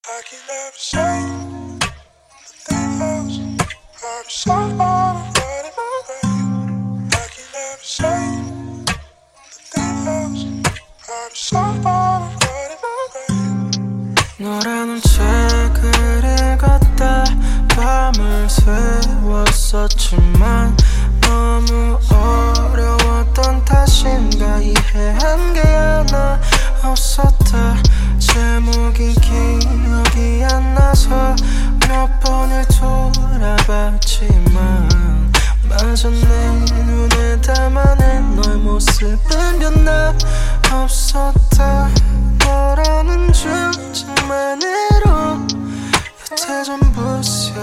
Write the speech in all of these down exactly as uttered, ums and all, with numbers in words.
I can never say the things I'm so far running away. I can never say the things I'm so far running away. 너라는 책을 읽었다 밤을 새웠었지만 너무 어려웠던 탓인가 이해한 게 하나 없었다. 제목이 기억이 안 나서 몇 번을 돌아봤지만 마저 내 눈에 담아낸 너의 모습은 변함 없었다. 너라는 주제만으로 여태 전부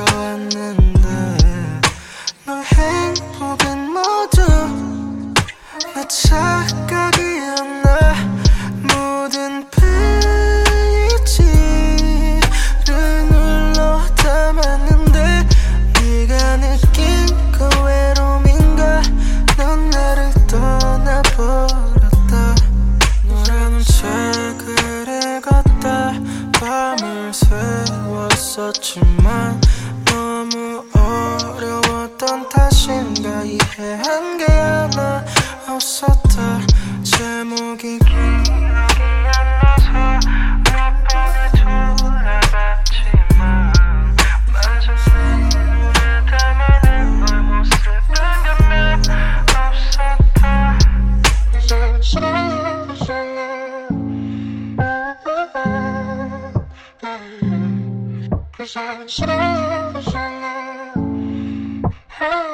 씌워왔는데 너의 행복은 모두 내 착각이었나. 모든 페이지를 눌러 담았는데 네가 느낀 그 외로움인가. 넌 나를 떠나버렸다. 너라는 책을 읽었다 밤을 새웠었지만 너무 어려웠던 탓인가 이해한 게 하나 없었다. 제목이 기억이 안 나서 몇 번을 돌아봤지만 마저 내 눈에 담아낸 너의 모습은 변함 없었다. Cause I'm so, so, so,